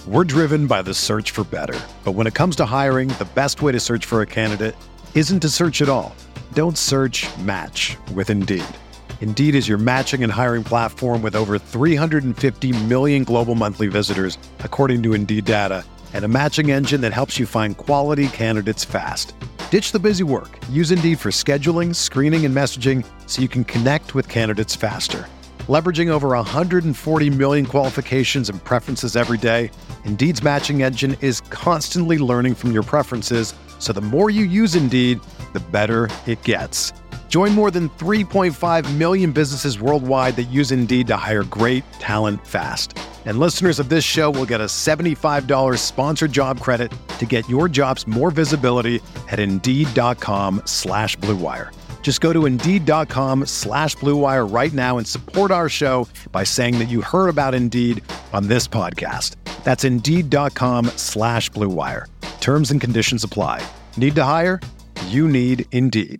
We're driven by the search for better. But when it comes to hiring, the best way to search for a candidate isn't to search at all. Don't search, match with Indeed. Indeed is your matching and hiring platform with over 350 million global monthly visitors, according to Indeed data, and a matching engine that helps you find quality candidates fast. Ditch the busy work. Use Indeed for scheduling, screening, and messaging so you can connect with candidates faster. Leveraging over 140 million qualifications and preferences every day, Indeed's matching engine is constantly learning from your preferences, so the more you use Indeed, the better it gets. Join more than 3.5 million businesses worldwide that use Indeed to hire great talent fast. And listeners of this show will get a $75 sponsored job credit to get your jobs more visibility at Indeed.com/Blue Wire. Just go to Indeed.com/Blue Wire right now and support our show by saying that you heard about Indeed on this podcast. That's Indeed.com/Blue Wire. Terms and conditions apply. Need to hire? You need Indeed.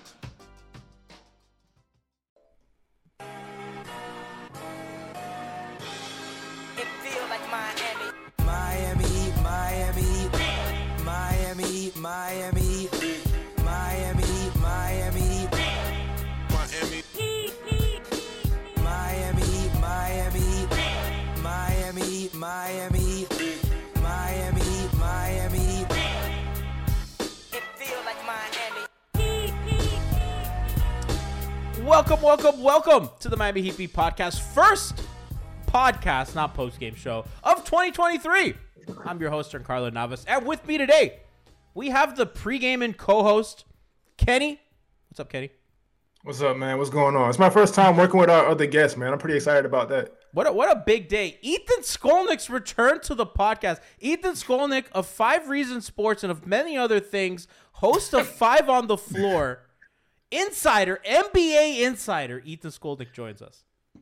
Welcome to the Miami Heat Beat podcast. First podcast, not post-game show, of 2023. I'm your host, Giancarlo Navas, and with me today, we have the pregame and co-host, Kenny. What's up, Kenny? What's up, man? What's going on? It's my first time working with our other guests, man. I'm pretty excited about that. What a big day. Ethan Skolnick's returned to the podcast. Ethan Skolnick of 5 Reasons Sports and of many other things, host of 5 on the Floor. Insider, NBA insider, Ethan Skolnick joins us.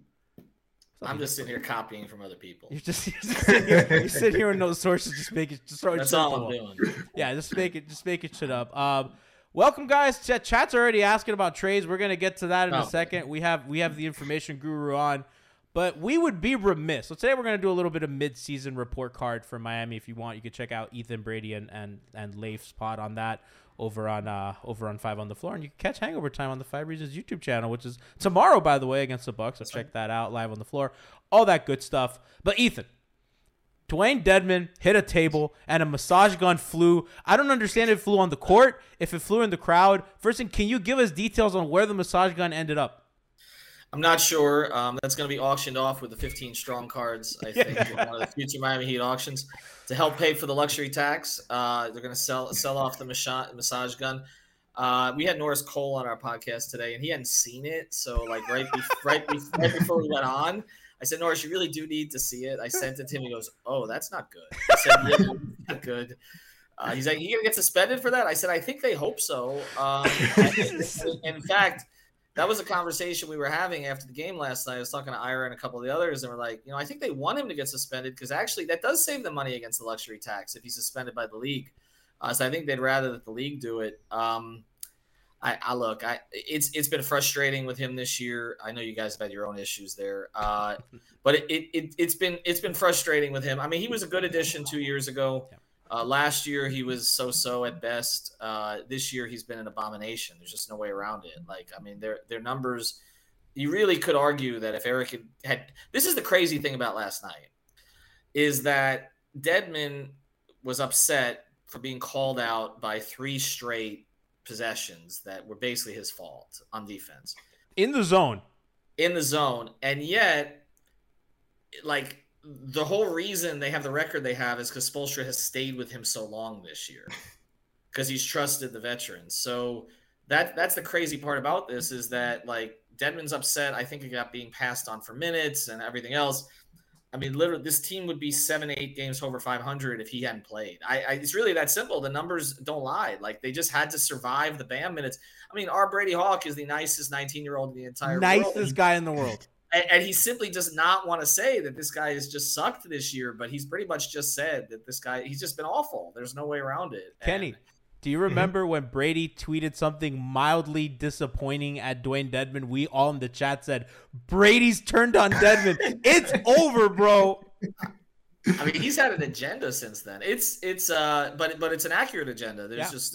I'm just sitting here copying from other people. You're sitting here. You sit here with no sources, just make it. That's all I'm doing. Yeah, just make it shit up. Welcome, guys. Chat's already asking about trades. We're gonna get to that in a second. We have the information guru on, but we would be remiss. So today we're gonna do a little bit of mid-season report card for Miami. If you want, you can check out Ethan Brady and Leif's pod on that. Over on 5 on the Floor, and you can catch Hangover Time on the 5 Reasons YouTube channel, which is tomorrow, by the way, against the Bucks. So check that out live on the floor, all that good stuff. But Ethan, Dwayne Dedmon hit a table and a massage gun flew. I don't understand if it flew on the court, if it flew in the crowd. First thing, can you give us details on where the massage gun ended up? I'm not sure. That's going to be auctioned off with the 15 strong cards, I think, in one of the future Miami Heat auctions to help pay for the luxury tax. They're going to sell off the massage gun. We had Norris Cole on our podcast today, and he hadn't seen it. So, like right before we went on, I said, Norris, you really do need to see it. I sent it to him. He goes, "Oh, that's not good." I said, "Yeah, not good." He's like, "You going to get suspended for that?" I said, "I think they hope so." In fact, that was a conversation we were having after the game last night. I was talking to Ira and a couple of the others, and we're like, I think they want him to get suspended because actually that does save them money against the luxury tax if he's suspended by the league. So I think they'd rather that the league do it. It's been frustrating with him this year. I know you guys have had your own issues there, but it's been frustrating with him. I mean, he was a good addition 2 years ago. Last year, he was so-so at best. This year, he's been an abomination. There's just no way around it. Their numbers, you really could argue that if Eric had – this is the crazy thing about last night, is that Dedmon was upset for being called out by 3 straight possessions that were basically his fault on defense. In the zone. And yet, the whole reason they have the record they have is because Spoelstra has stayed with him so long this year because he's trusted the veterans. So that's the crazy part about this is that Dedmon's upset. I think he got being passed on for minutes and everything else. I mean, literally, this team would be 7-8 games over 500 if he hadn't played. It's really that simple. The numbers don't lie. They just had to survive the Bam minutes. I mean, our Brady Hawk is the nicest 19-year-old in the entire world. Nicest guy in the world. And he simply does not want to say that this guy has just sucked this year, but he's pretty much just said that this guy, he's just been awful. There's no way around it. Kenny, do you remember when Brady tweeted something mildly disappointing at Dwayne Dedmon? We all in the chat said, Brady's turned on Dedmon. It's over, bro. I mean, he's had an agenda since then. But it's an accurate agenda.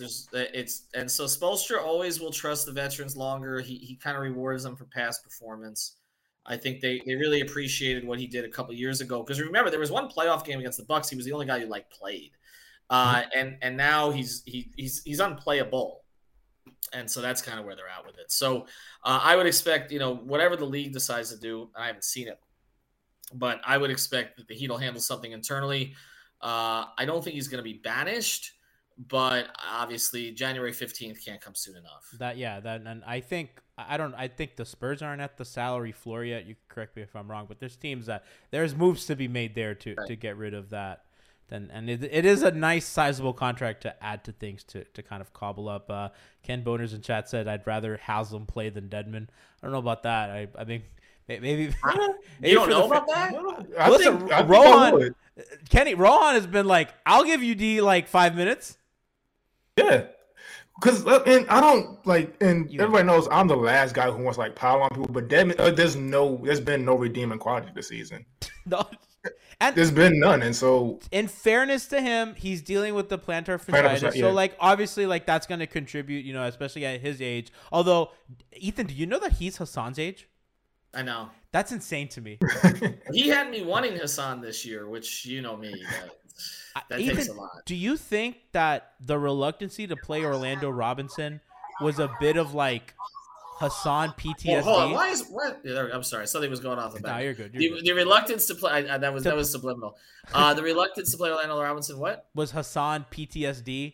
And so Spoelstra always will trust the veterans longer. He kind of rewards them for past performance. I think they really appreciated what he did a couple of years ago, because remember there was one playoff game against the Bucks. He was the only guy who played, and now he's unplayable, and so that's kind of where they're at with it. So I would expect whatever the league decides to do. I haven't seen it, but I would expect that the Heat will handle something internally. I don't think he's going to be banished, but obviously January 15th can't come soon enough. And I think the Spurs aren't at the salary floor yet. You can correct me if I'm wrong, but there's teams that there's moves to be made there to get rid of that. And it is a nice sizable contract to add to things to kind of cobble up. Ken Boners in chat said, I'd rather Haslam play than Dedmon. I don't know about that. I mean, maybe you don't know about that? Listen, Rohan has been like, I'll give you D 5 minutes. Yeah. Because everybody knows I'm the last guy who wants pile on people, but Dedmon, there's been no redeeming quality this season. No. And there's been none, and so in fairness to him, he's dealing with the plantar fasciitis. Yeah. So obviously that's going to contribute, especially at his age. Although, Ethan, do you know that he's Hassan's age? I know. That's insane to me. He had me wanting Hassan this year, which me. That Ethan, takes a lot. Do you think that the reluctancy to play Orlando Robinson was a bit of Hassan PTSD? Hold on. I'm sorry. Something was going off the back. No, you're good. The reluctance to play that was subliminal. The reluctance to play Orlando Robinson. What was Hassan PTSD?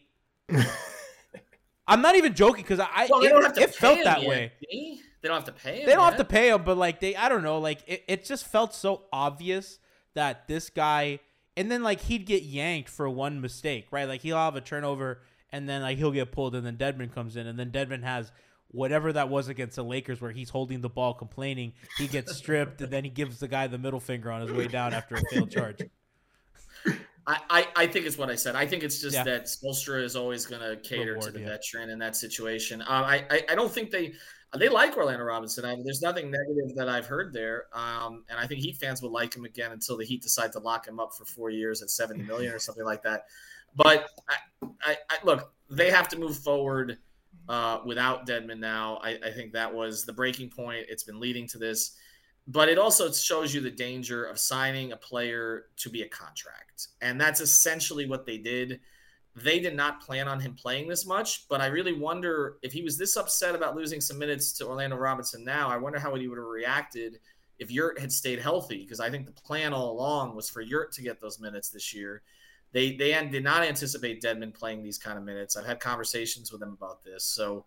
I'm not even joking because it felt that way. They don't have to pay him. They don't have to pay him, but I don't know. It just felt so obvious that this guy, and then he'd get yanked for one mistake, right? He'll have a turnover, and then he'll get pulled, and then Dedmon comes in, and then Dedmon has whatever that was against the Lakers where he's holding the ball complaining. He gets stripped, and then he gives the guy the middle finger on his way down after a failed charge. I think it's what I said. I think it's just that Spoelstra is always going to cater to the veteran in that situation. I don't think they like Orlando Robinson. There's nothing negative that I've heard there. And I think Heat fans will like him again until the Heat decide to lock him up for 4 years at $70 million or something like that. But I look, they have to move forward without Dedmon now. I think that was the breaking point. It's been leading to this. But it also shows you the danger of signing a player to be a contract. And that's essentially what they did. They did not plan on him playing this much, but I really wonder if he was this upset about losing some minutes to Orlando Robinson now, I wonder how he would have reacted if Yurt had stayed healthy, because I think the plan all along was for Yurt to get those minutes this year. They did not anticipate Dedmon playing these kind of minutes. I've had conversations with them about this. So,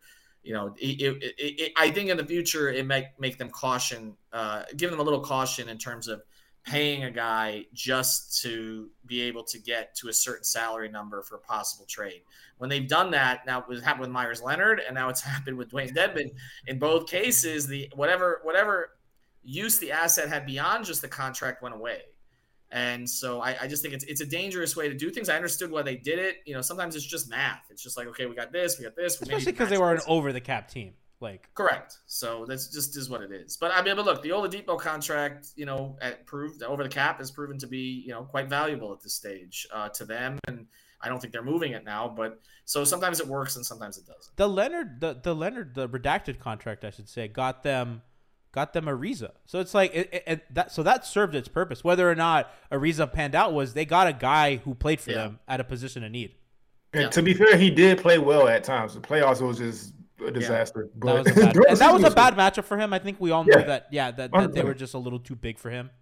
I think in the future it might make them give them a little caution in terms of paying a guy just to be able to get to a certain salary number for a possible trade. When they've done that, now it happened with Myers Leonard, and now it's happened with Dwayne Dedmon. In both cases, the whatever use the asset had beyond just the contract went away. And so I just think it's a dangerous way to do things. I understood why they did it. Sometimes it's just math. It's just okay, we got this. Especially because they were an over-the-cap team. Correct. So that's just is what it is. But look, the Oladipo contract, proved over the cap has proven to be, quite valuable at this stage to them. And I don't think they're moving it now. But so sometimes it works and sometimes it doesn't. The Leonard, the redacted contract, I should say, got them Ariza. So it's that served its purpose. Whether or not Ariza panned out was they got a guy who played for them at a position of need. And to be fair, he did play well at times. The playoffs was just a disaster. Yeah. That was a bad matchup for him. I think we all knew that they were just a little too big for him.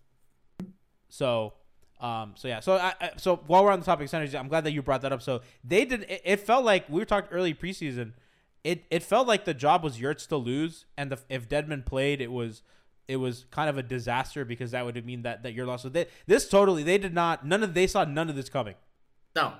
So while we're on the topic of centers, I'm glad that you brought that up. So they did. It felt like we were talking early preseason. It felt like the job was Yurt's to lose, and if Dedmon played, it was kind of a disaster because that would mean that Yurt lost. So they saw none of this coming. No.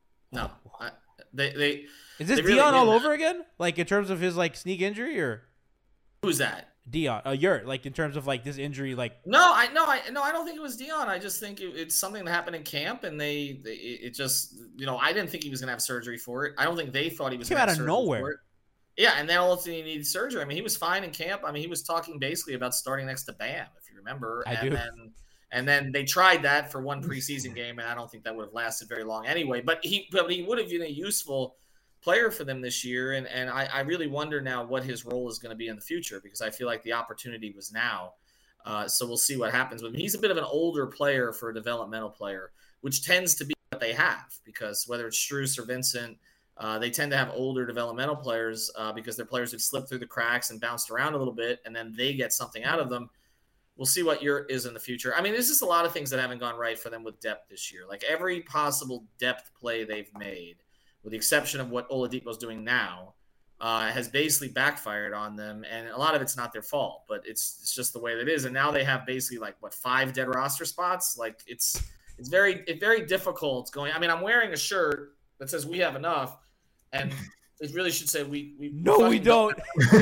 Is this Dion all over again? In terms of his sneak injury, or who's that? Dion, Yurt. In terms of this injury, No, I don't think it was Dion. I just think it's something that happened in camp, and it just I didn't think he was gonna have surgery for it. I don't think they thought he was gonna have surgery nowhere. for it. Yeah, and then all of a sudden he needed surgery. He was fine in camp. He was talking basically about starting next to Bam, if you remember. And then they tried that for one preseason game, and I don't think that would have lasted very long anyway. But he would have been a useful player for them this year, and I really wonder now what his role is going to be in the future, because I feel like the opportunity was now. So we'll see what happens with him. He's a bit of an older player for a developmental player, which tends to be what they have, because whether it's Strus or Vincent, they tend to have older developmental players because they're players who've slipped through the cracks and bounced around a little bit, and then they get something out of them. We'll see what year is in the future. I mean, there's just a lot of things that haven't gone right for them with depth this year. Like every possible depth play they've made, with the exception of what Oladipo's doing now, has basically backfired on them. And a lot of it's not their fault, but it's just the way that it is. And now they have basically 5 dead roster spots. Like it's very difficult going. I mean, I'm wearing a shirt that says "We have enough," and it really should say we don't.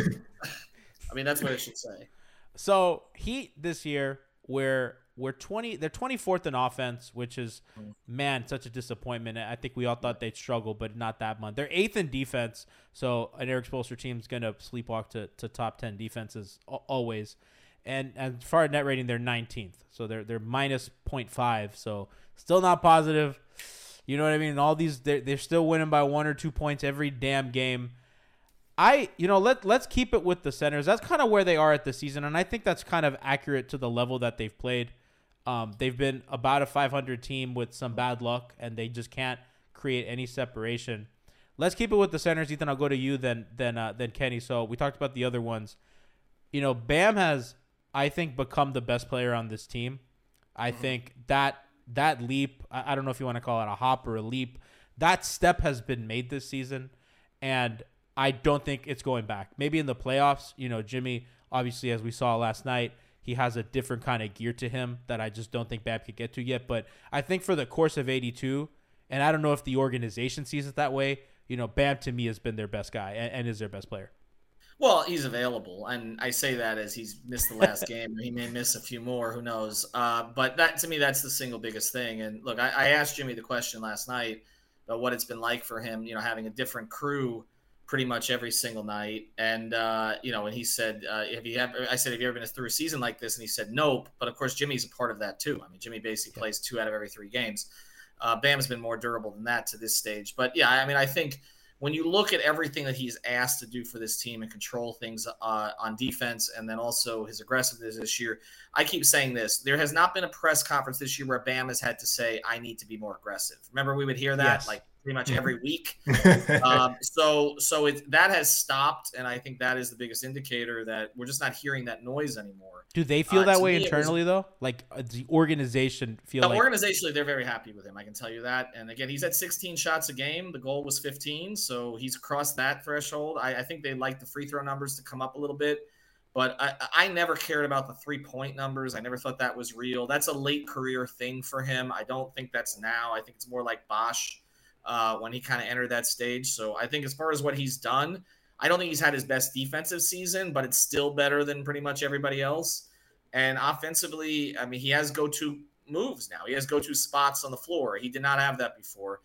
I mean, that's what it should say. So Heat this year, they're 24th in offense, which is, man, such a disappointment. I think we all thought they'd struggle, but not that much. They're 8th in defense, so an Eric Spoelstra team's going to sleepwalk to top 10 defenses always. And as far as net rating, they're 19th, so they're minus 0.5, so still not positive. You know what I mean? All these, they're still winning by 1 or 2 points every damn game. Let's keep it with the centers. That's kind of where they are at the season, and I think that's kind of accurate to the level that they've played. They've been about a 500 team with some bad luck, and they just can't create any separation. Let's keep it with the centers. Ethan, I'll go to you then Kenny. So we talked about the other ones. Bam has, I think, become the best player on this team. I think that leap, I don't know if you want to call it a hop or a leap, that step has been made this season, and I don't think it's going back. Maybe in the playoffs, Jimmy, obviously, as we saw last night, he has a different kind of gear to him that I just don't think Bam could get to yet. But I think for the course of 82, and I don't know if the organization sees it that way, Bam to me has been their best guy and is their best player. Well, he's available, and I say that as he's missed the last game. He may miss a few more, who knows? But that, to me, that's the single biggest thing. And look, I asked Jimmy the question last night about what it's been like for him, having a different crew pretty much every single night. And, and he said, I said, have you ever been through a season like this? And he said, nope. But of course, Jimmy's a part of that too. I mean, Jimmy basically plays 2 out of every 3 games. Bam's been more durable than that to this stage. But yeah, I mean, I think when you look at everything that he's asked to do for this team and control things on defense, and then also his aggressiveness this year, I keep saying this. There has not been a press conference this year where Bam has had to say, I need to be more aggressive. Remember, we would hear that pretty much every week. So that has stopped, and I think that is the biggest indicator that we're just not hearing that noise anymore. Do they feel that way internally, though? Like, the organization feel like... Organizationally, they're very happy with him, I can tell you that. And again, he's at 16 shots a game. The goal was 15, so he's crossed that threshold. I think they like the free throw numbers to come up a little bit. But I never cared about the 3-point numbers. I never thought that was real. That's a late career thing for him. I don't think that's now. I think it's more like Bosch when he kind of entered that stage. So I think as far as what he's done, I don't think he's had his best defensive season, but it's still better than pretty much everybody else. And offensively, I mean, he has go-to moves now. He has go-to spots on the floor. He did not have that before.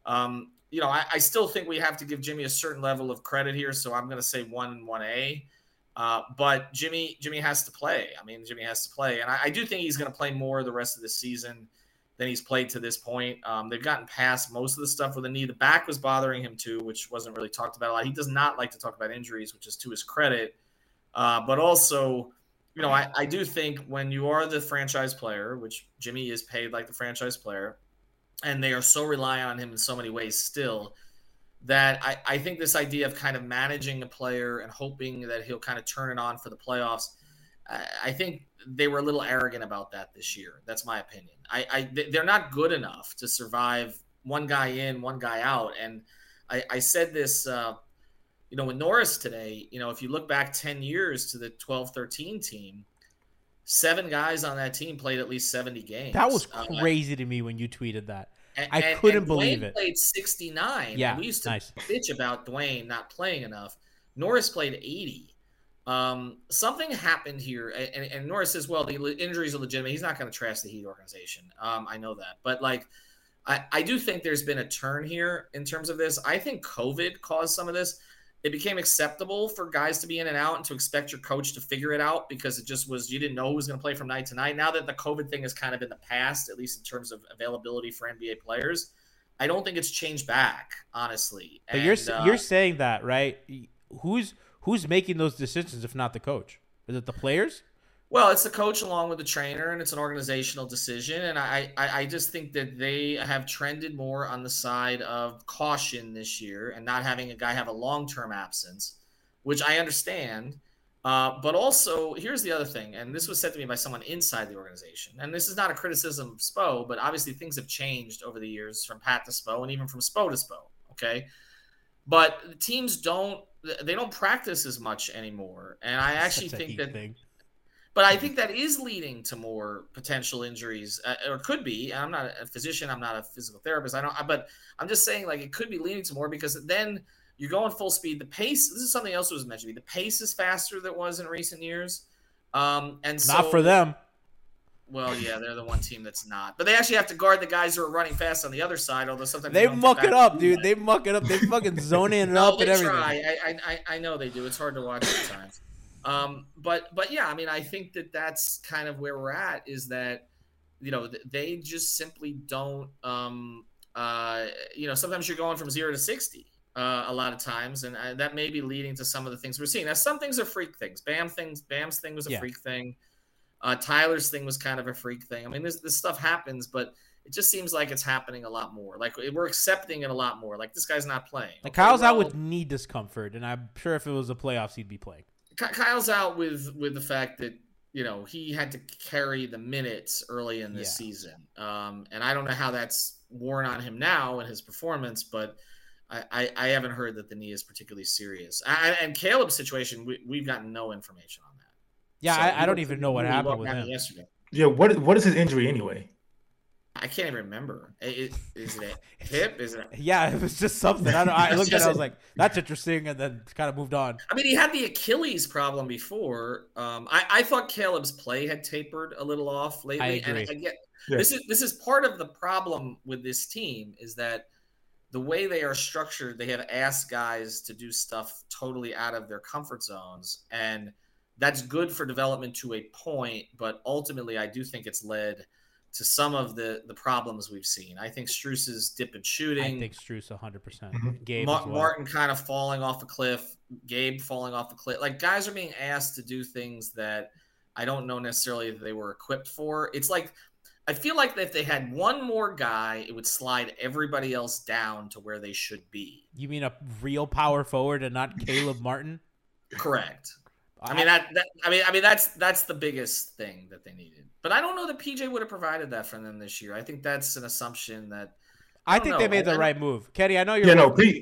I still think we have to give Jimmy a certain level of credit here. So I'm going to say 1 and 1A. But Jimmy has to play. I mean, Jimmy has to play. And I do think he's going to play more the rest of the season than he's played to this point. They've gotten past most of the stuff with the knee. The back was bothering him too, which wasn't really talked about a lot. He does not like to talk about injuries, which is to his credit. But also, I do think when you are the franchise player, which Jimmy is paid like the franchise player, and they are so reliant on him in so many ways still, that I think this idea of kind of managing a player and hoping that he'll kind of turn it on for the playoffs, I think they were a little arrogant about that this year. That's my opinion. They're not good enough to survive one guy in, one guy out. And I said this, with Norris today, if you look back 10 years to the 12-13 team, 7 guys on that team played at least 70 games. That was crazy to me when you tweeted that. I couldn't believe it. Dwayne played 69. Yeah, we used to bitch about Dwayne not playing enough. Norris played 80. Something happened here, and Norris says, well, the injuries are legitimate. He's not going to trash the Heat organization. I know that. But, I do think there's been a turn here in terms of this. I think COVID caused some of this. it became acceptable for guys to be in and out and to expect your coach to figure it out because it just was, you didn't know who was going to play from night to night. Now that the COVID thing is kind of in the past, at least in terms of availability for NBA players, I don't think it's changed back, honestly. But you're saying that, right? Who's making those decisions if not the coach? Is it the players? Well, it's the coach along with the trainer, and it's an organizational decision. And I just think that they have trended more on the side of caution this year and not having a guy have a long-term absence, which I understand. But also, here's the other thing, and this was said to me by someone inside the organization. And this is not a criticism of Spo, but obviously things have changed over the years from Pat to Spo and even from Spo to Spo, okay? But the teams don't practice as much anymore. And I actually think that – but I think that is leading to more potential injuries, or could be. I'm not a physician. I'm not a physical therapist. But I'm just saying, like, it could be leading to more because then you're going full speed. The pace. This is something else that was mentioned to me. The pace is faster than it was in recent years. And so, not for them. Well, yeah, they're the one team that's not. But they actually have to guard the guys who are running fast on the other side. Although sometimes they muck it up, dude. They muck it up. They fucking zone in up and everything. I know they do. It's hard to watch at times. But yeah, I mean, I think that's kind of where we're at, is that, they just simply don't, sometimes you're going from 0 to 60, a lot of times. And that may be leading to some of the things we're seeing. Now, some things are freak things. Bam's thing was a freak thing. Tyler's thing was kind of a freak thing. I mean, this stuff happens, but it just seems like it's happening a lot more. Like, we're accepting it a lot more. Like, this guy's not playing. Like, Kyle's out with knee discomfort, and I'm sure if it was the playoffs, he'd be playing. Kyle's out with the fact that, he had to carry the minutes early in this season. And I don't know how that's worn on him now in his performance, but I haven't heard that the knee is particularly serious. And Caleb's situation, we've gotten no information on that. Yeah, so I don't even know what happened with him yesterday. Yeah, what is his injury anyway? I can't even remember. Is it a hip? Is it? Yeah, it was just something. I looked at it, I was like, that's interesting, and then kind of moved on. I mean, he had the Achilles problem before. I thought Caleb's play had tapered a little off lately. I agree. And this is part of the problem with this team, is that the way they are structured, they have asked guys to do stuff totally out of their comfort zones, and that's good for development to a point, but ultimately I do think it's led to some of the problems we've seen. I think Strus's dip in shooting. I think Strus 100%. Gabe Martin kind of falling off a cliff. Gabe falling off a cliff. Like, guys are being asked to do things that I don't know necessarily that they were equipped for. It's like, I feel like if they had one more guy, it would slide everybody else down to where they should be. You mean a real power forward and not Caleb Martin? Correct. I mean that's the biggest thing that they needed. But I don't know that PJ would have provided that for them this year. I think that's an assumption that I think they made the right move. Kenny, I know you're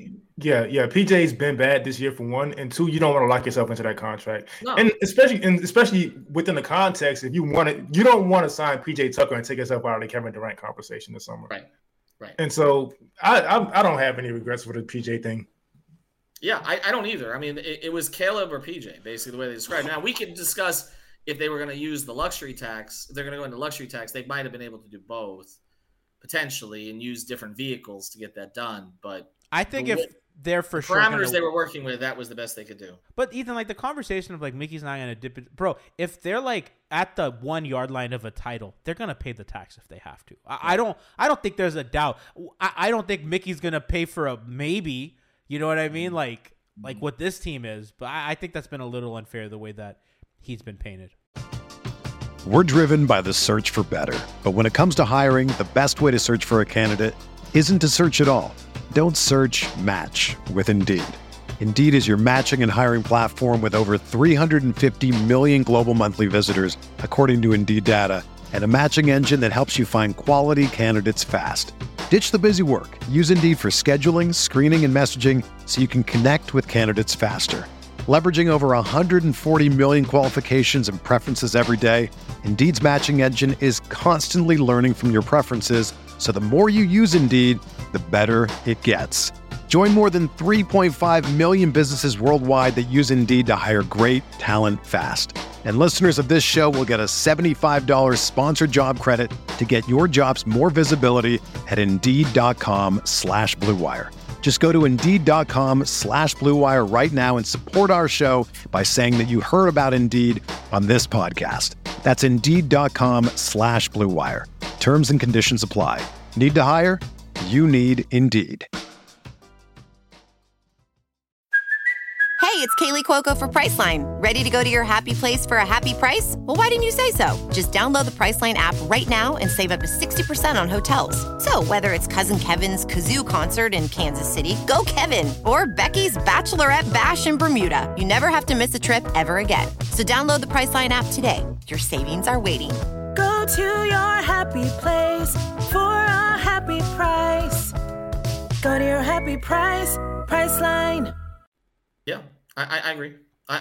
PJ's been bad this year for one, and two, you don't want to lock yourself into that contract. No. And especially within the context, if you don't want to sign PJ Tucker and take yourself out of the Kevin Durant conversation this summer. Right. And so I don't have any regrets for the PJ thing. Yeah, I don't either. I mean, it was Caleb or PJ, basically, the way they described it. Now, we can discuss if they were going to use the luxury tax. If they're going to go into luxury tax, they might have been able to do both, potentially, and use different vehicles to get that done. But I think if they're for sure parameters they were working with, that was the best they could do. But Ethan, like, the conversation of, like, Mickey's not going to dip it. Bro, if they're, like, at the 1 yard line of a title, they're going to pay the tax if they have to. I don't think there's a doubt. I don't think Mickey's going to pay for a maybe. You know what I mean? Like what this team is. But I think that's been a little unfair the way that he's been painted. We're driven by the search for better. But when it comes to hiring, the best way to search for a candidate isn't to search at all. Don't search, match with Indeed. Indeed is your matching and hiring platform with over 350 million global monthly visitors, according to Indeed data, and a matching engine that helps you find quality candidates fast. Ditch the busy work. Use Indeed for scheduling, screening, and messaging so you can connect with candidates faster. Leveraging over 140 million qualifications and preferences every day, Indeed's matching engine is constantly learning from your preferences, so the more you use Indeed, the better it gets. Join more than 3.5 million businesses worldwide that use Indeed to hire great talent fast. And listeners of this show will get a $75 sponsored job credit to get your jobs more visibility at Indeed.com/Blue Wire. Just go to Indeed.com/Blue Wire right now and support our show by saying that you heard about Indeed on this podcast. That's Indeed.com/Blue Wire. Terms and conditions apply. Need to hire? You need Indeed. Hey, it's Kaylee Cuoco for Priceline. Ready to go to your happy place for a happy price? Well, why didn't you say so? Just download the Priceline app right now and save up to 60% on hotels. So whether it's Cousin Kevin's Kazoo Concert in Kansas City, go Kevin, or Becky's Bachelorette Bash in Bermuda, you never have to miss a trip ever again. So download the Priceline app today. Your savings are waiting. Go to your happy place for a happy price. Go to your happy price, Priceline. Yeah, I agree.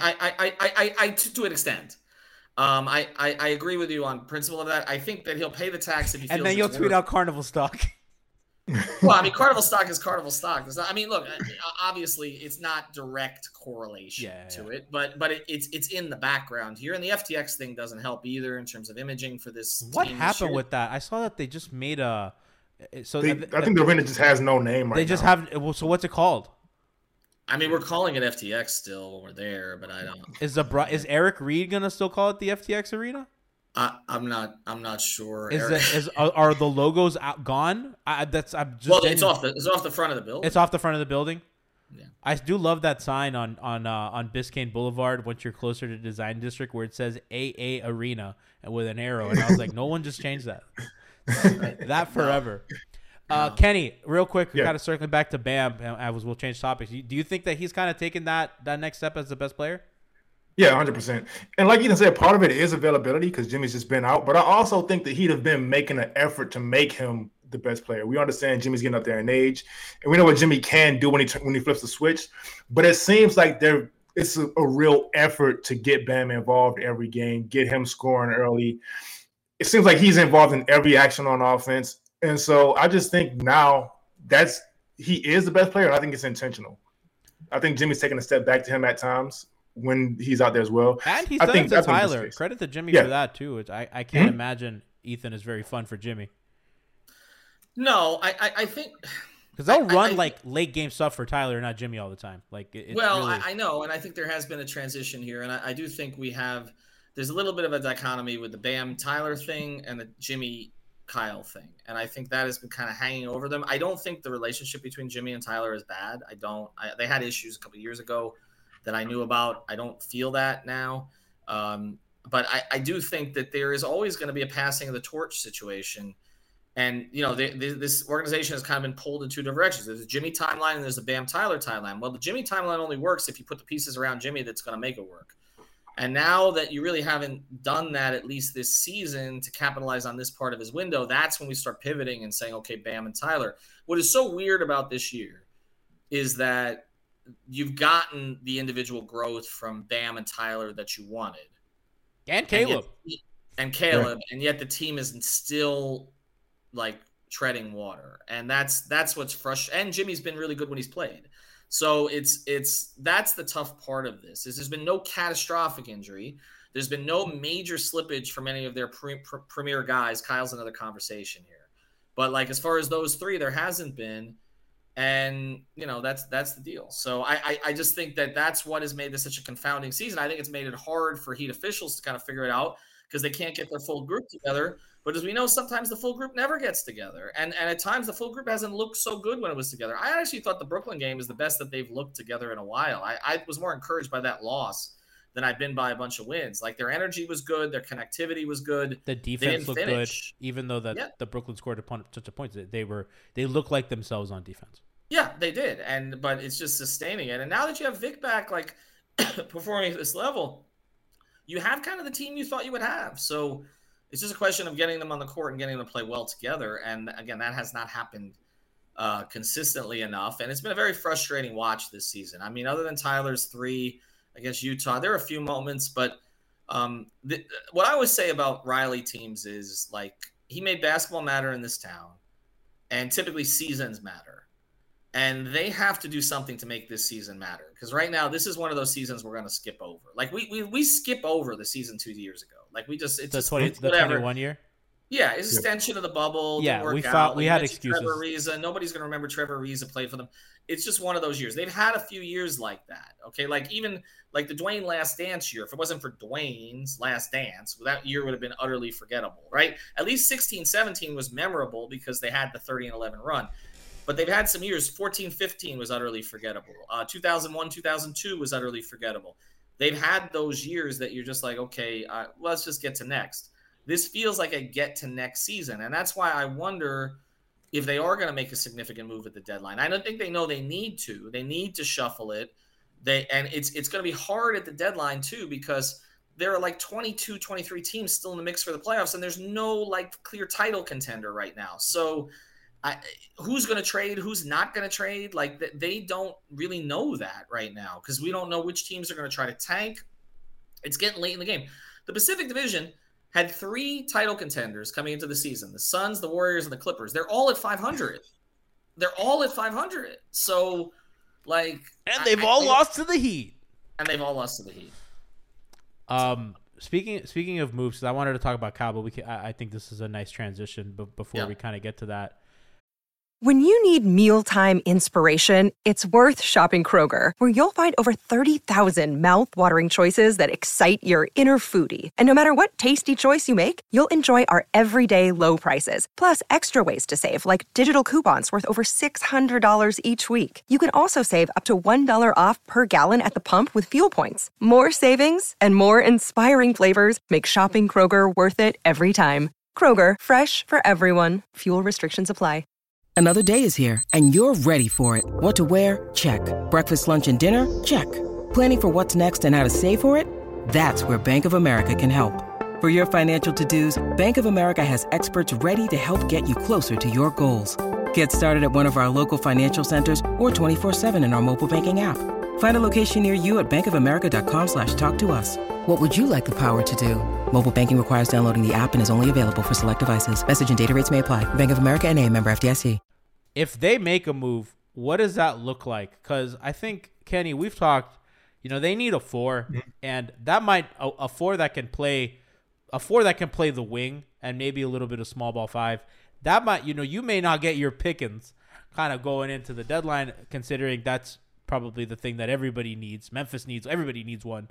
I to an extent. I agree with you on principle of that. I think that he'll pay the tax if he feels. And then you'll tweet out Carnival stock. Well, I mean, Carnival stock is Carnival stock. It's not, I mean, look, obviously, it's not direct correlation to it, but it's in the background here, and the FTX thing doesn't help either in terms of imaging for this. What happened with that? I saw that they just made a. So I think the arena just has no name right now. They just have. So what's it called? I mean, we're calling it FTX still when we're there, but I don't. Is Eric Reed gonna still call it the FTX Arena? I'm not sure. Are the logos gone? It's off the front of the building. It's off the front of the building. Yeah. I do love that sign on Biscayne Boulevard once you're closer to Design District where it says AA Arena and with an arrow, and I was like, no one just changed that. That forever. Kenny, real quick, we kind of circling back to Bam, and we'll change topics. Do you think that he's kind of taken that next step as the best player? Yeah, 100%. And like you said, part of it is availability because Jimmy's just been out. But I also think that he'd have been making an effort to make him the best player. We understand Jimmy's getting up there in age, and we know what Jimmy can do when he flips the switch. But it seems like it's a real effort to get Bam involved every game, get him scoring early. It seems like he's involved in every action on offense. And so I just think now he is the best player, and I think it's intentional. I think Jimmy's taking a step back to him at times when he's out there as well. And he's done it to Tyler. Credit to Jimmy for that, too. I can't imagine Ethan is very fun for Jimmy. No, I think... Because they'll run late game stuff for Tyler, not Jimmy all the time. I know, and I think there has been a transition here, and I do think there's a little bit of a dichotomy with the Bam-Tyler thing and the Jimmy-Kyle thing, and I think that has been kind of hanging over them. I don't think the relationship between Jimmy and Tyler is bad. They had issues a couple years ago that I knew about. I don't feel that now. But I do think that there is always going to be a passing of the torch situation. And, this organization has kind of been pulled in two directions. There's a Jimmy timeline and there's a Bam-Tyler timeline. Well, the Jimmy timeline only works if you put the pieces around Jimmy that's going to make it work. And now that you really haven't done that, at least this season, to capitalize on this part of his window, that's when we start pivoting and saying, okay, Bam and Tyler. What is so weird about this year is that you've gotten the individual growth from Bam and Tyler that you wanted. And Caleb. And yet the team is still treading water. And that's what's frustrating. And Jimmy's been really good when he's played. So that's the tough part of this. There's been no catastrophic injury. There's been no major slippage from any of their premier guys. Kyle's another conversation here. But as far as those three, there hasn't been. And, that's the deal. So I just think that that's what has made this such a confounding season. I think it's made it hard for Heat officials to kind of figure it out because they can't get their full group together. But as we know, sometimes the full group never gets together. And at times the full group hasn't looked so good when it was together. I actually thought the Brooklyn game is the best that they've looked together in a while. I was more encouraged by that loss than I've been by a bunch of wins. Their energy was good. Their connectivity was good. The defense looked good, even though the Brooklyn scored such a point. They looked like themselves on defense. Yeah, they did. But it's just sustaining it. And now that you have Vic back, performing at this level, you have kind of the team you thought you would have. So it's just a question of getting them on the court and getting them to play well together. And again, that has not happened consistently enough. And it's been a very frustrating watch this season. I mean, other than Tyler's 3 against Utah, there are a few moments, but what I always say about Riley teams is he made basketball matter in this town, and typically seasons matter. And they have to do something to make this season matter. Because right now, this is one of those seasons we're going to skip over. We skip over the season 2 years ago. It's the 21 year. Yeah, it's extension of the bubble. Yeah, we thought we had excuses. Trevor Ariza. Nobody's going to remember Trevor Ariza played for them. It's just one of those years. They've had a few years like that. Okay, like even like the Dwayne Last Dance year. If it wasn't for Dwayne's Last Dance, that year would have been utterly forgettable, right? At least 16-17 was memorable because they had the 30-11 run. But they've had some years. 14-15 was utterly forgettable. 2001-2002 was utterly forgettable. They've had those years that you're just like, okay, let's just get to next. This feels like a get to next season. And that's why I wonder if they are going to make a significant move at the deadline. I don't think they know they need to. They need to shuffle it. And it's going to be hard at the deadline too, because there are like 22, 23 teams still in the mix for the playoffs, and there's no like clear title contender right now. So who's going to trade? Who's not going to trade? Like they don't really know that right now because we don't know which teams are going to try to tank. It's getting late in the game. The Pacific Division had 3 title contenders coming into the season: the Suns, the Warriors, and the Clippers. They're all at 500. So, like, and they've all lost to the Heat. Speaking of moves, I wanted to talk about Cal, but I think this is a nice transition. But before we kind of get to that. When you need mealtime inspiration, it's worth shopping Kroger, where you'll find over 30,000 mouth-watering choices that excite your inner foodie. And no matter what tasty choice you make, you'll enjoy our everyday low prices, plus extra ways to save, like digital coupons worth over $600 each week. You can also save up to $1 off per gallon at the pump with fuel points. More savings and more inspiring flavors make shopping Kroger worth it every time. Kroger, fresh for everyone. Fuel restrictions apply. Another day is here, and you're ready for it. What to wear? Check. Breakfast, lunch, and dinner? Check. Planning for what's next and how to save for it? That's where Bank of America can help. For your financial to-dos, Bank of America has experts ready to help get you closer to your goals. Get started at one of our local financial centers or 24/7 in our mobile banking app. Find a location near you at bankofamerica.com/talktous. What would you like the power to do? Mobile banking requires downloading the app and is only available for select devices. Message and data rates may apply. Bank of America N.A., member FDIC. If they make a move, what does that look like? Because I think, Kenny, we've talked, they need a 4, and that might a 4 that can play the wing and maybe a little bit of small ball 5. That might, you may not get your pickings kind of going into the deadline, considering that's probably the thing that everybody needs. Memphis needs, everybody needs one.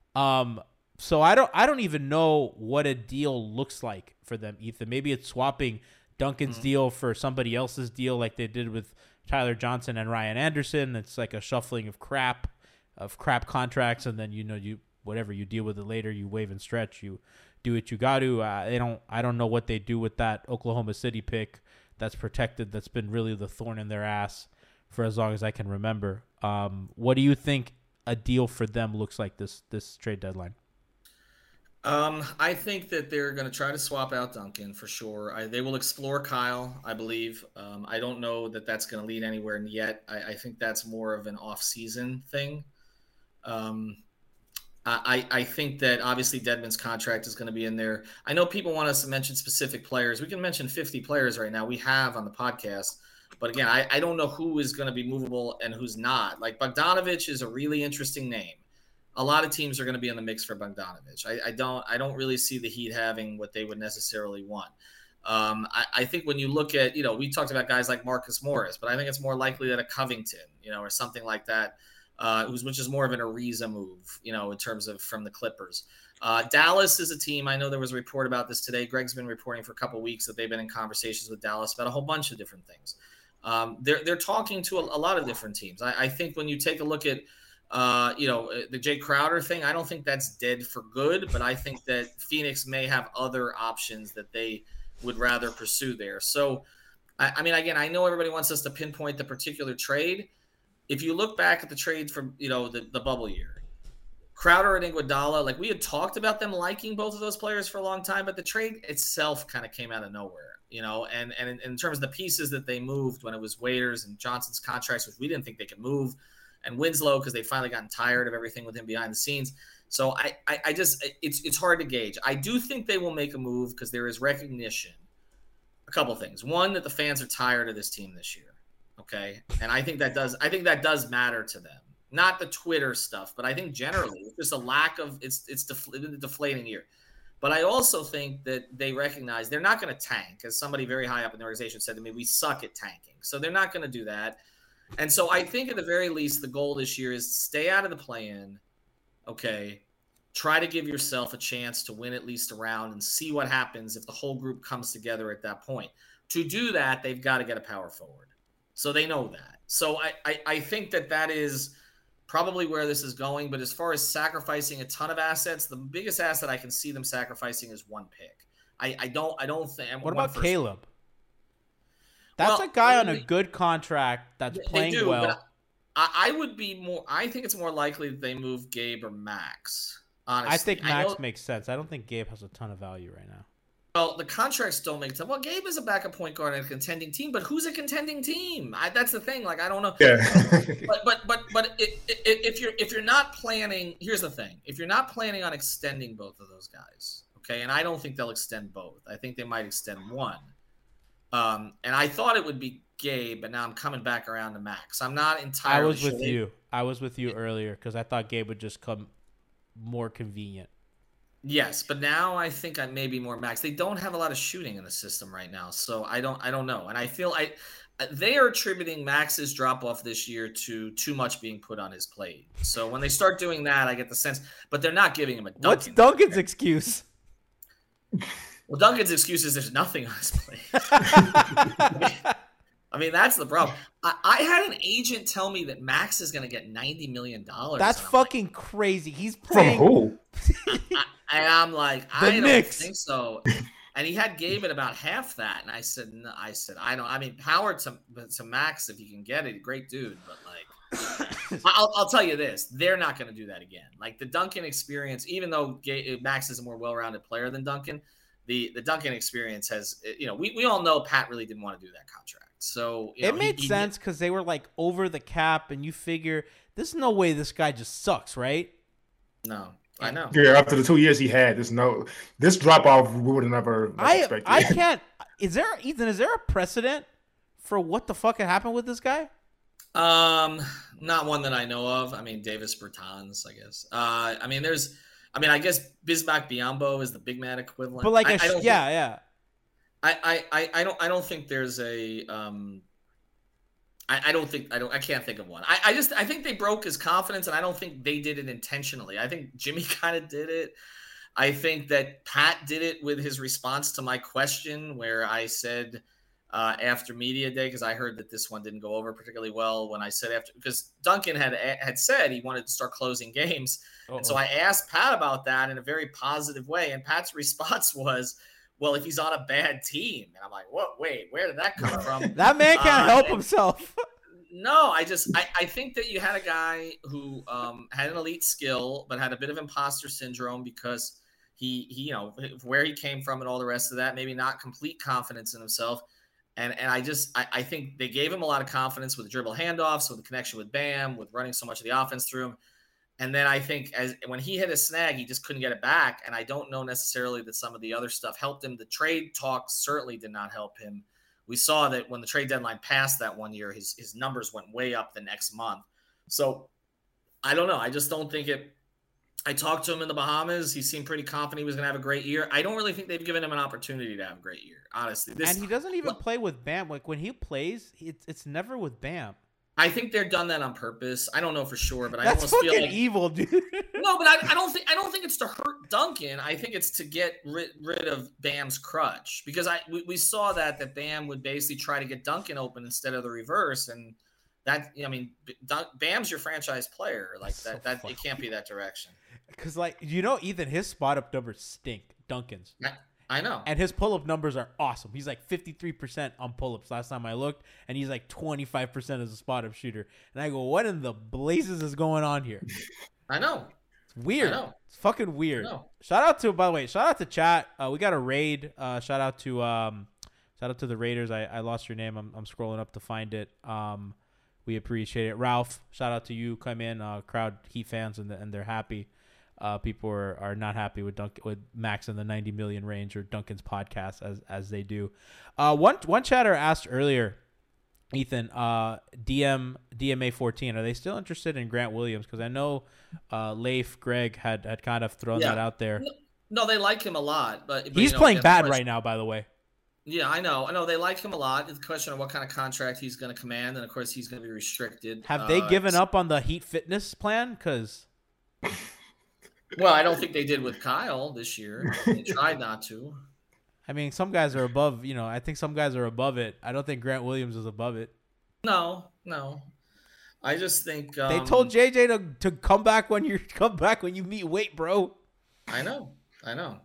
So I don't even know what a deal looks like for them, Ethan. Maybe it's swapping Duncan's deal for somebody else's deal, like they did with Tyler Johnson and Ryan Anderson. It's like a shuffling of crap contracts, and then you whatever, you deal with it later. You wave and stretch. You do what you got to. I don't know what they do with that Oklahoma City pick that's protected. That's been really the thorn in their ass for as long as I can remember. What do you think a deal for them looks like this trade deadline? I think that they're going to try to swap out Duncan for sure. They will explore Kyle, I believe. I don't know that that's going to lead anywhere yet. I think that's more of an off-season thing. I think that obviously Dedmon's contract is going to be in there. I know people want us to mention specific players. We can mention 50 players right now. We have on the podcast. But again, I don't know who is going to be movable and who's not. Like Bogdanovich is a really interesting name. A lot of teams are going to be in the mix for Bogdanovich. I don't really see the Heat having what they would necessarily want. I think when you look at, we talked about guys like Marcus Morris, but I think it's more likely that a Covington, or something like that, which is more of an Ariza move, in terms of from the Clippers. Dallas is a team. I know there was a report about this today. Greg's been reporting for a couple of weeks that they've been in conversations with Dallas about a whole bunch of different things. They're talking to a lot of different teams. I think when you take a look at, the Jay Crowder thing, I don't think that's dead for good, but I think that Phoenix may have other options that they would rather pursue there. So, I mean, again, I know everybody wants us to pinpoint the particular trade. If you look back at the trade from, the bubble year, Crowder and Iguodala, like we had talked about them liking both of those players for a long time, but the trade itself kind of came out of nowhere, and in terms of the pieces that they moved when it was Waiters and Johnson's contracts, which we didn't think they could move, and Winslow, because they'd finally gotten tired of everything with him behind the scenes. So I just, it's hard to gauge. I do think they will make a move because there is recognition. A couple things. One, that the fans are tired of this team this year. Okay. And I think that does matter to them. Not the Twitter stuff, but I think generally it's just a lack of, it's a deflating year. But I also think that they recognize they're not going to tank, as somebody very high up in the organization said to me, we suck at tanking. So they're not going to do that. And so I think at the very least, the goal this year is stay out of the play-in. Okay. Try to give yourself a chance to win at least a round and see what happens if the whole group comes together at that point. To do that, they've got to get a power forward. So they know that. So I think that is probably where this is going. But as far as sacrificing a ton of assets, the biggest asset I can see them sacrificing is one pick. I don't think. What about Caleb? That's a guy on a good contract that's playing well. But I would be more. I think it's more likely that they move Gabe or Max. Honestly, I think Max makes sense. I don't think Gabe has a ton of value right now. Well, the contracts don't make sense. Well, Gabe is a backup point guard in a contending team, but who's a contending team? That's the thing. Like, I don't know. Yeah. but if you're not planning, here's the thing: if you're not planning on extending both of those guys, okay, and I don't think they'll extend both. I think they might extend one. And I thought it would be Gabe, but now I'm coming back around to Max. I'm not entirely sure. I was with you earlier because I thought Gabe would just come more convenient. Yes, but now I think I may be more Max. They don't have a lot of shooting in the system right now, so I don't know. And I feel they are attributing Max's drop off this year to too much being put on his plate. So when they start doing that, I get the sense, but they're not giving him a Duncan. What's Duncan's excuse? Well, Duncan's excuse is there's nothing on his plate. I mean, that's the problem. I had an agent tell me that Max is going to get $90 million. That's fucking crazy. He's playing. From who? And I'm like, I don't think so. And he had Gabe at about half that. And I said, no, I don't. I mean, power to Max if you can get it. Great dude. But like, I'll tell you this. They're not going to do that again. Like the Duncan experience, even though Max is a more well-rounded player than Duncan, the Duncan experience has, we all know Pat really didn't want to do that contract. So it made sense because they were like over the cap, and you figure there's no way this guy just sucks, right? No, I know. Yeah, after the 2 years he had, this drop off we would have never expected. I can't. Is there a precedent for what the fuck had happened with this guy? Not one that I know of. I mean, Davis Bertans, I guess. I guess Bismack Biyombo is the big man equivalent. But like, I don't think there's a I can't think of one. I think they broke his confidence, and I don't think they did it intentionally. I think Jimmy kind of did it. I think that Pat did it with his response to my question, where I said after media day, because I heard that this one didn't go over particularly well when I said after, because Duncan had said he wanted to start closing games. And so I asked Pat about that in a very positive way, and Pat's response was, well, if he's on a bad team. And I'm like, what? Wait, where did that come from? That man can't help himself. No, I think that you had a guy who had an elite skill, but had a bit of imposter syndrome because he where he came from and all the rest of that, maybe not complete confidence in himself. And I think they gave him a lot of confidence with the dribble handoffs, with the connection with Bam, with running so much of the offense through him. And then I think when he hit a snag, he just couldn't get it back. And I don't know necessarily that some of the other stuff helped him. The trade talk certainly did not help him. We saw that when the trade deadline passed that 1 year, his numbers went way up the next month. So I don't know. I just don't think it. I talked to him in the Bahamas. He seemed pretty confident he was going to have a great year. I don't really think they've given him an opportunity to have a great year, honestly. And he doesn't even play with Bam. Like when he plays, it's never with Bam. I think they're done that on purpose. I don't know for sure, but I almost feel like evil, dude. No, but I don't think it's to hurt Duncan. I think it's to get rid of Bam's crutch, because we saw that Bam would basically try to get Duncan open instead of the reverse, and that Bam's your franchise player. Like that it can't be that direction. Because Ethan, his spot up numbers stink. Duncan's. I know. And his pull-up numbers are awesome. He's like 53% on pull-ups last time I looked, and he's like 25% as a spot-up shooter. And I go, what in the blazes is going on here? I know. It's weird. It's fucking weird. Shout out to chat. We got a raid. Shout out to the Raiders. I lost your name. I'm scrolling up to find it. We appreciate it. Ralph, shout out to you. Come in, crowd Heat fans, and they're happy. People are not happy with Max in the 90 million range or Duncan's podcast as they do. One chatter asked earlier, Ethan, DMA 14, are they still interested in Grant Williams? Because I know Leif Greg had kind of thrown that out there. No, they like him a lot, but he's playing bad right now, by the way. Yeah, I know. They like him a lot. It's a question of what kind of contract he's going to command, and of course, he's going to be restricted. Have they given up on the Heat fitness plan? Because, well, I don't think they did with Kyle this year. They tried not to. I mean, some guys are above. I think some guys are above it. I don't think Grant Williams is above it. No. I just think they told JJ to come back when you meet weight, bro. I know. I know,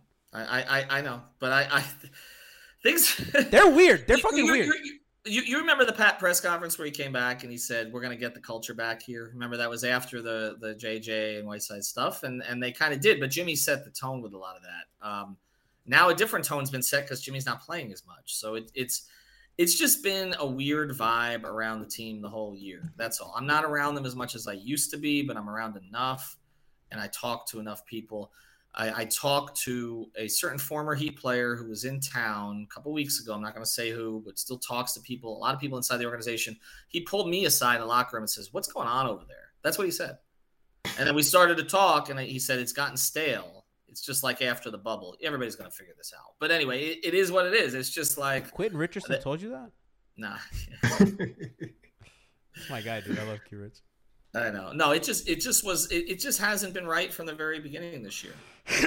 but things they're weird. They're fucking weird. You remember the Pat press conference where he came back and he said, "We're gonna get the culture back here." Remember that was after the JJ and Whiteside stuff, and they kind of did, but Jimmy set the tone with a lot of that. Now a different tone's been set because Jimmy's not playing as much, so it's just been a weird vibe around the team the whole year. That's all. I'm not around them as much as I used to be, but I'm around enough, and I talk to enough people. I talked to a certain former Heat player who was in town a couple weeks ago. I'm not going to say who, but still talks to people, a lot of people inside the organization. He pulled me aside in the locker room and says, "What's going on over there?" That's what he said. And then we started to talk, and he said, "It's gotten stale. It's just like after the bubble. Everybody's going to figure this out." But anyway, it is what it is. It's just like Quentin Richardson told you that? Nah. That's my guy, dude. I love Q Rich. I know. No, it just hasn't been right from the very beginning this year.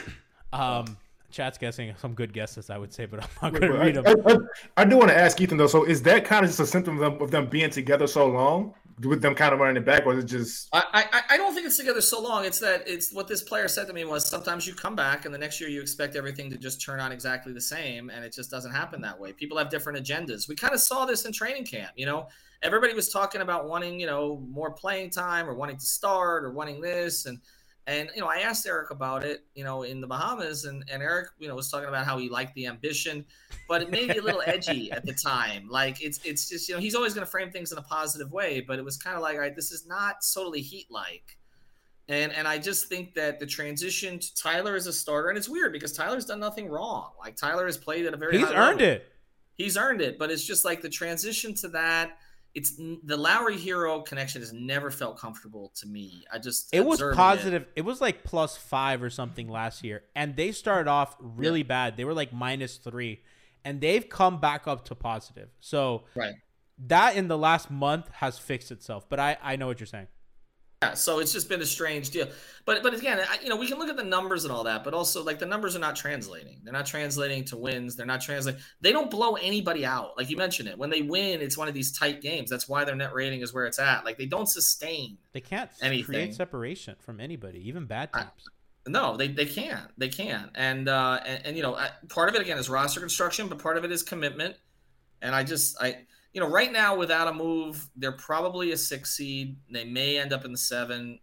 Chat's guessing some good guesses, I would say, but I'm not going to read them. I do want to ask Ethan though. So is that kind of just a symptom of them being together so long, with them kind of running it back, or is it just? I don't think it's together so long. It's what this player said to me was sometimes you come back and the next year you expect everything to just turn on exactly the same, and it just doesn't happen that way. People have different agendas. We kind of saw this in training camp. Everybody was talking about wanting more playing time or wanting to start or wanting this and I asked Eric about it, in the Bahamas, and Eric, was talking about how he liked the ambition, but it made me a little edgy at the time. Like it's just, he's always going to frame things in a positive way, but it was kind of like, all right, this is not totally Heat-like. And I just think that the transition to Tyler as a starter, and it's weird because Tyler's done nothing wrong. Like Tyler has played at a very high level. He's earned it, but it's just like the transition to that. It's the Lowry Hero connection has never felt comfortable to me. It was positive. It was like +5 or something last year, and they started off really bad. They were like -3, and they've come back up to positive. So that in the last month has fixed itself. But I know what you're saying. Yeah, so it's just been a strange deal. But again, we can look at the numbers and all that, but also like the numbers are not translating. They're not translating to wins. They're not translating. They don't blow anybody out. Like you mentioned it. When they win, it's one of these tight games. That's why their net rating is where it's at. Like they don't sustain. They can't create separation from anybody, even bad teams. No, they can't. They can't. And part of it again is roster construction, but part of it is commitment. And right now, without a move, they're probably a 6 seed. They may end up in the 7.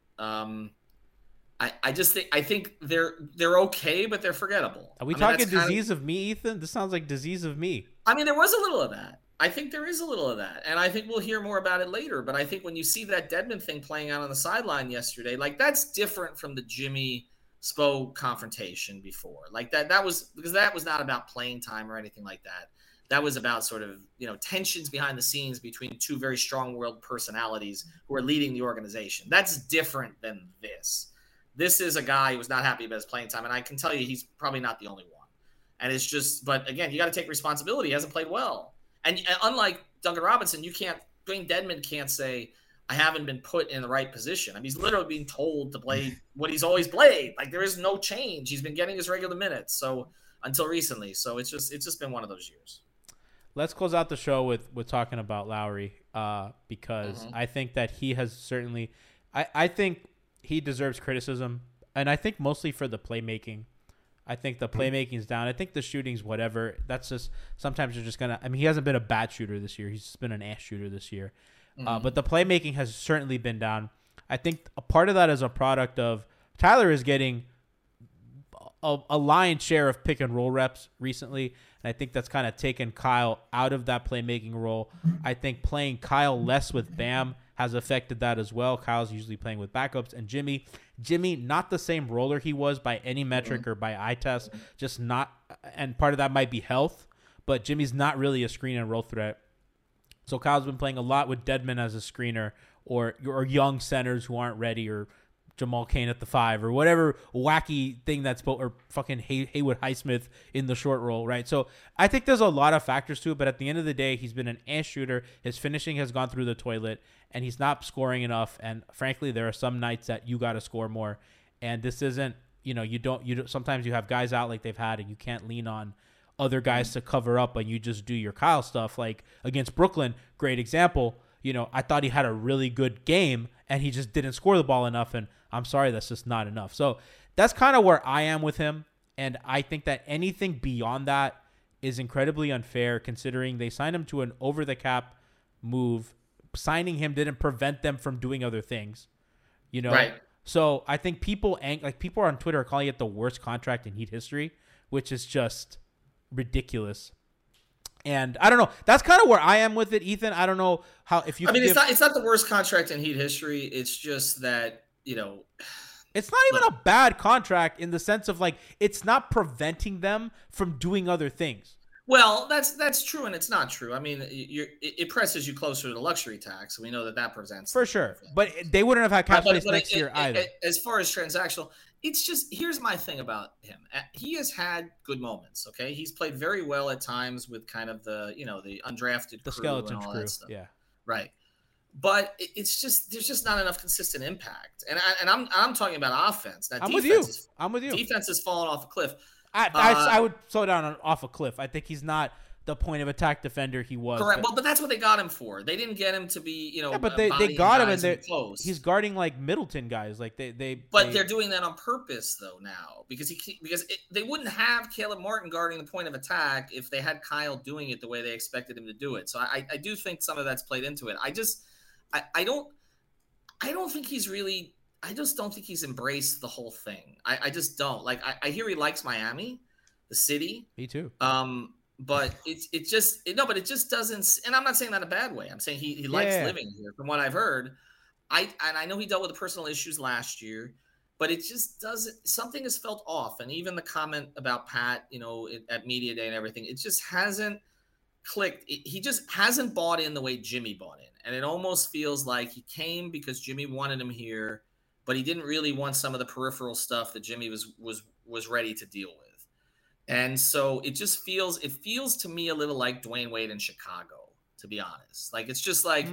I think they're okay, but they're forgettable. Are we talking disease of me, Ethan? This sounds like disease of me. I mean, there was a little of that. I think there is a little of that, and I think we'll hear more about it later. But I think when you see that Dedmon thing playing out on the sideline yesterday, like that's different from the Jimmy Spo confrontation before. Like that was because that was not about playing time or anything like that. That was about sort of, tensions behind the scenes between two very strong-willed personalities who are leading the organization. That's different than this. This is a guy who was not happy about his playing time, and I can tell you he's probably not the only one. And it's just, but again, you got to take responsibility. He hasn't played well. And unlike Duncan Robinson, Dwayne Dedmon can't say, I haven't been put in the right position. I mean, he's literally being told to play what he's always played. Like there is no change. He's been getting his regular minutes. So until recently. So it's just been one of those years. Let's close out the show with talking about Lowry because I think that he has certainly I think he deserves criticism, and I think mostly for the playmaking. I think the playmaking is down. I think the shooting's whatever. That's just sometimes you're just going to – I mean, he hasn't been a bad shooter this year. He's just been an ass shooter this year. But the playmaking has certainly been down. I think a part of that is a product of Tyler is getting a lion's share of pick and roll reps recently. And I think that's kind of taken Kyle out of that playmaking role. I think playing Kyle less with Bam has affected that as well. Kyle's usually playing with backups. And Jimmy, not the same roller he was by any metric or by eye test, just not. And part of that might be health, but Jimmy's not really a screen and roll threat. So Kyle's been playing a lot with Dedmon as a screener or young centers who aren't ready or Jamal Cain at the 5 or whatever wacky thing that's or fucking Haywood Highsmith in the short roll, right? So I think there's a lot of factors to it, but at the end of the day, he's been an ass shooter. His finishing has gone through the toilet, and he's not scoring enough. And frankly, there are some nights that you got to score more. And this isn't, you don't. Sometimes you have guys out like they've had, and you can't lean on other guys to cover up, and you just do your Kyle stuff. Like against Brooklyn, great example. I thought he had a really good game, and he just didn't score the ball enough, and I'm sorry, that's just not enough. So that's kind of where I am with him, and I think that anything beyond that is incredibly unfair considering they signed him to an over-the-cap move. Signing him didn't prevent them from doing other things, Right. So I think people on Twitter are calling it the worst contract in Heat history, which is just ridiculous. And I don't know. That's kind of where I am with it, Ethan. I don't know how if you. It's not the worst contract in Heat history. It's just that it's not even a bad contract in the sense of like it's not preventing them from doing other things. Well, that's true, and it's not true. I mean, it presses you closer to the luxury tax. We know that presents for sure. But they wouldn't have had cap space next year either. As far as transactional. It's just, here's my thing about him. He has had good moments, okay? He's played very well at times with kind of the undrafted the crew skeleton and all crew. that stuff. Yeah. Right. But it's just, there's just not enough consistent impact. And I'm talking about offense. Now, I'm with you. Defense has fallen off a cliff. I would slow down off a cliff. I think he's not the point of attack defender he was. Correct. But that's what they got him for. They didn't get him to be, Yeah, but they got him and he's guarding like Middleton guys. Like they're doing that on purpose though now because they wouldn't have Caleb Martin guarding the point of attack if they had Kyle doing it the way they expected him to do it. So I do think some of that's played into it. I don't think he's really. I just don't think he's embraced the whole thing. I just don't. Like I hear he likes Miami, the city. Me too. But it just doesn't. And I'm not saying that in a bad way. I'm saying he likes living here. From what I've heard, I know he dealt with the personal issues last year, but it just doesn't. Something has felt off. And even the comment about Pat, at media day and everything, it just hasn't clicked. He just hasn't bought in the way Jimmy bought in, and it almost feels like he came because Jimmy wanted him here, but he didn't really want some of the peripheral stuff that Jimmy was ready to deal with. And so it feels to me a little like Dwayne Wade in Chicago, to be honest. Like, it's just like,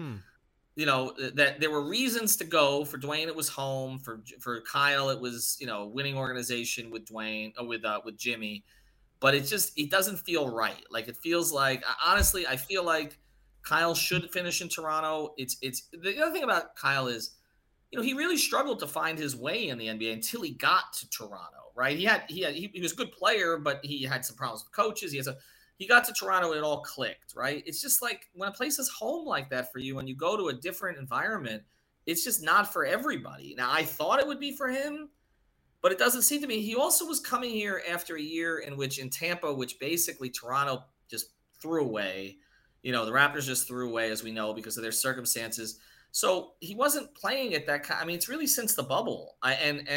that there were reasons to go. For Dwayne, it was home. For Kyle, it was, winning organization with Dwayne, with Jimmy. But it doesn't feel right. Like, it feels like, honestly, I feel like Kyle should finish in Toronto. It's the other thing about Kyle is, he really struggled to find his way in the NBA until he got to Toronto. Right. He was a good player, but he had some problems with coaches. He got to Toronto and it all clicked. Right. It's just like when a place is home like that for you and you go to a different environment, it's just not for everybody. Now, I thought it would be for him, but it doesn't seem to be. He also was coming here after a year in Tampa, which basically Toronto just threw away. The Raptors just threw away, as we know, because of their circumstances. So he wasn't playing at that. I mean, it's really since the bubble. I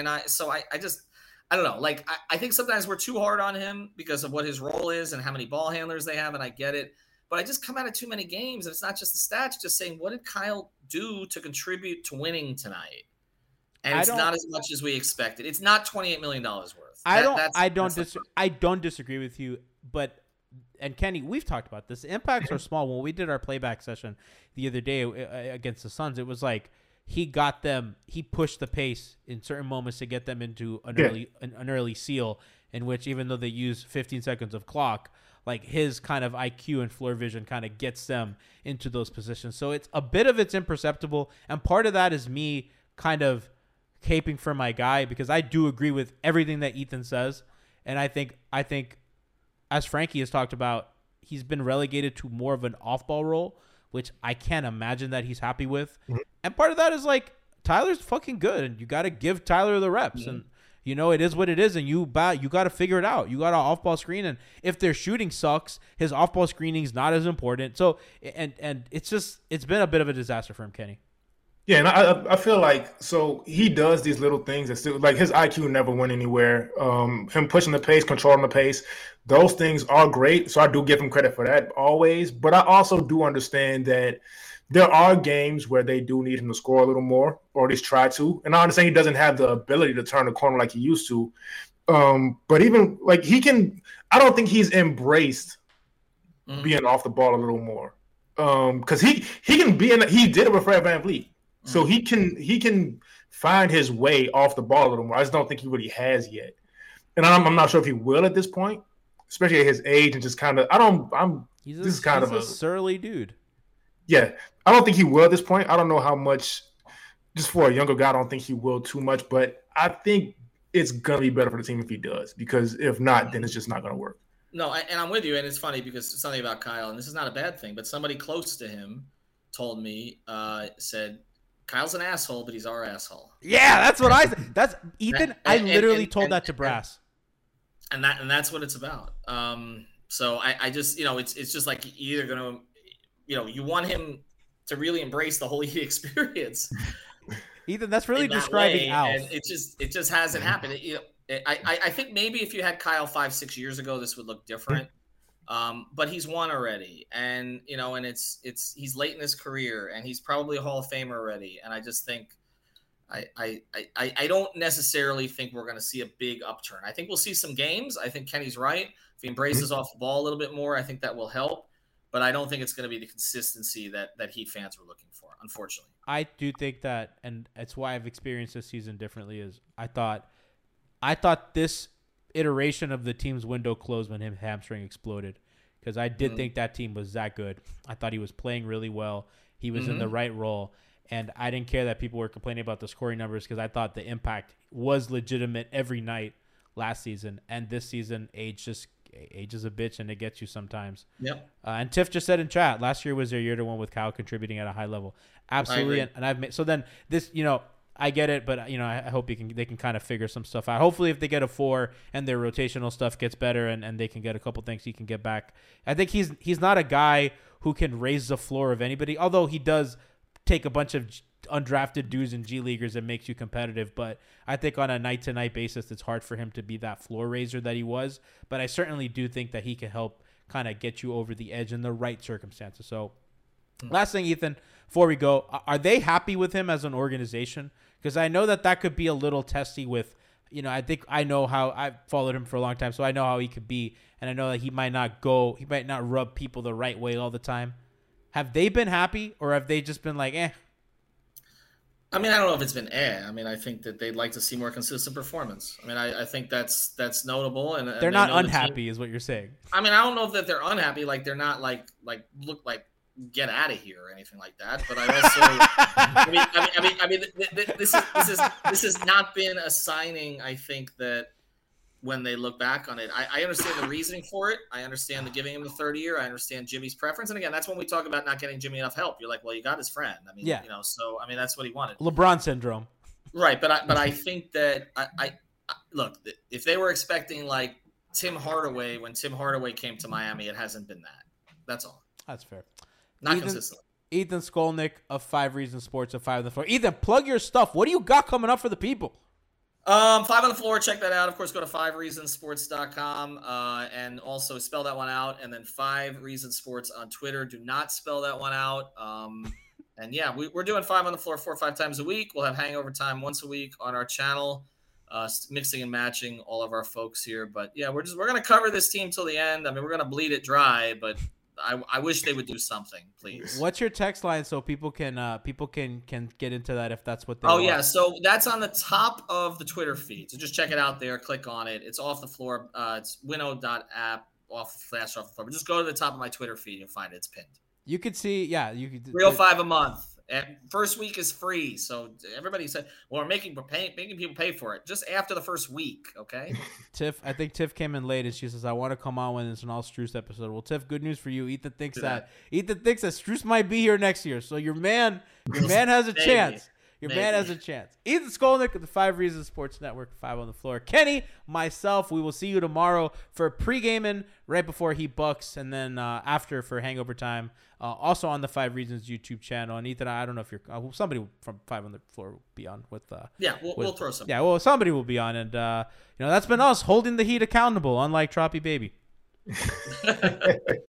don't know. Like, I think sometimes we're too hard on him because of what his role is and how many ball handlers they have, and I get it. But I just come out of too many games, and it's not just the stats, just saying, what did Kyle do to contribute to winning tonight? And it's not as much as we expected. It's not $28 million worth. I don't disagree with you, but and Kenny, we've talked about this. The impacts are small. When we did our playback session the other day against the Suns, it was like he pushed the pace in certain moments to get them into an early seal, in which even though they use 15 seconds of clock, like his kind of IQ and floor vision kind of gets them into those positions. So it's a bit of it's imperceptible, and part of that is me kind of caping for my guy because I do agree with everything that Ethan says, and I think as Frankie has talked about, he's been relegated to more of an off-ball role, which I can't imagine that he's happy with. Mm-hmm. And part of that is like Tyler's fucking good, and you got to give Tyler the reps. Mm-hmm. And it is what it is, and you got to figure it out. You got an off-ball screen, and if their shooting sucks, his off-ball screening is not as important. So, and it's been a bit of a disaster for him, Kenny. Yeah, and I feel like so he does these little things that still like his IQ never went anywhere. Him pushing the pace, controlling the pace, those things are great. So I do give him credit for that always. But I also do understand that there are games where they do need him to score a little more, or at least try to. And I understand he doesn't have the ability to turn the corner like he used to. But even like he can, I don't think he's embraced being off the ball a little more. Because he can be in. He did it with Fred VanVleet. So he can find his way off the ball a little more. I just don't think he really has yet, and I'm not sure if he will at this point, especially at his age and just kind of. He's a surly dude. Yeah, I don't think he will at this point. I don't know how much. Just for a younger guy, I don't think he will too much, but I think it's gonna be better for the team if he does. Because if not, then it's just not gonna work. No, and I'm with you, and it's funny because something about Kyle, and this is not a bad thing, but somebody close to him told me, said. Kyle's an asshole, but he's our asshole. Yeah, that's what I said. That's Ethan. I literally told that to Brass. And that's what it's about. So I just, it's just like you're either gonna, you want him to really embrace the whole Heat experience. Ethan, that's really describing Alf. And it just hasn't happened. I think maybe if you had Kyle 5-6 years ago, this would look different. But he's won already, and and he's late in his career, and he's probably a Hall of Famer already. And I just think, I don't necessarily think we're going to see a big upturn. I think we'll see some games. I think Kenny's right. If he embraces off the ball a little bit more, I think that will help. But I don't think it's going to be the consistency that Heat fans were looking for, unfortunately. I do think that, and it's why I've experienced this season differently. Is I thought this iteration of the team's window closed when his hamstring exploded, because I did think that team was that good. I thought he was playing really well. He was in the right role, and I didn't care that people were complaining about the scoring numbers because I thought the impact was legitimate every night last season. And this season, age is a bitch, and it gets you sometimes. Yep. And Tiff just said in chat, last year was their year to win with Kyle contributing at a high level. Absolutely, and I've made so then this I get it, but I hope they can kind of figure some stuff out. Hopefully, if they get a 4 and their rotational stuff gets better and they can get a couple things he can get back. I think he's not a guy who can raise the floor of anybody, although he does take a bunch of undrafted dudes and G Leaguers and makes you competitive. But I think on a night-to-night basis, it's hard for him to be that floor raiser that he was. But I certainly do think that he can help kind of get you over the edge in the right circumstances. So last thing, Ethan, before we go, are they happy with him as an organization? Because I know that could be a little testy with, I think I know how I've followed him for a long time, so I know how he could be. And I know that he might not rub people the right way all the time. Have they been happy, or have they just been like, eh? I mean, I don't know if it's been I mean, I think that they'd like to see more consistent performance. I mean, I think that's notable. And they're not unhappy is what you're saying. I mean, I don't know if they're unhappy. Like, they're not like look like get out of here or anything like that. But I also, I mean, this has not been a signing. I think that when they look back on it, I understand the reasoning for it. I understand the giving him the third year. I understand Jimmy's preference. And again, that's when we talk about not getting Jimmy enough help. You're like, well, you got his friend. I mean, so I mean, that's what he wanted. LeBron syndrome. Right. But I think that I look, if they were expecting like Tim Hardaway, when Tim Hardaway came to Miami, it hasn't been that. That's all. That's fair. Not consistently. Ethan Skolnick of 5 Reasons Sports of 5 on the Floor. Ethan, plug your stuff. What do you got coming up for the people? 5 on the Floor. Check that out. Of course, go to 5reasonsports.com and also spell that one out. And then 5 Reasons Sports on Twitter. Do not spell that one out. And yeah, we're doing 5 on the Floor 4 or 5 times a week. We'll have hangover time once a week on our channel, mixing and matching all of our folks here. But yeah, we're going to cover this team till the end. I mean, we're going to bleed it dry, but I wish they would do something, please. What's your text line so people can get into that if that's what they want? Yeah, so that's on the top of the Twitter feed. So just check it out there. Click on it. It's off the floor. It's winnow.app off the floor. But just go to the top of my Twitter feed. You'll find it. It's pinned. You could see, you could. $305 a month. And first week is free. So everybody said, well, we're making people pay for it just after the first week. Okay. I think Tiff came in late and she says, I want to come on when it's an all Strus episode. Well, Tiff, good news for you. Ethan thinks that Strus might be here next year. So your man has a chance. Your man has a chance. Ethan Skolnick at the 5 Reasons Sports Network, 5 on the floor. Kenny, myself, we will see you tomorrow for pre-gaming right before Heat Bucks, and then after for Hangover Time, also on the 5 Reasons YouTube channel. And Ethan, I don't know if you're somebody from 5 on the floor will be on with. We'll throw some. Yeah, well, somebody will be on, and that's been us holding the Heat accountable, unlike Troppy Baby.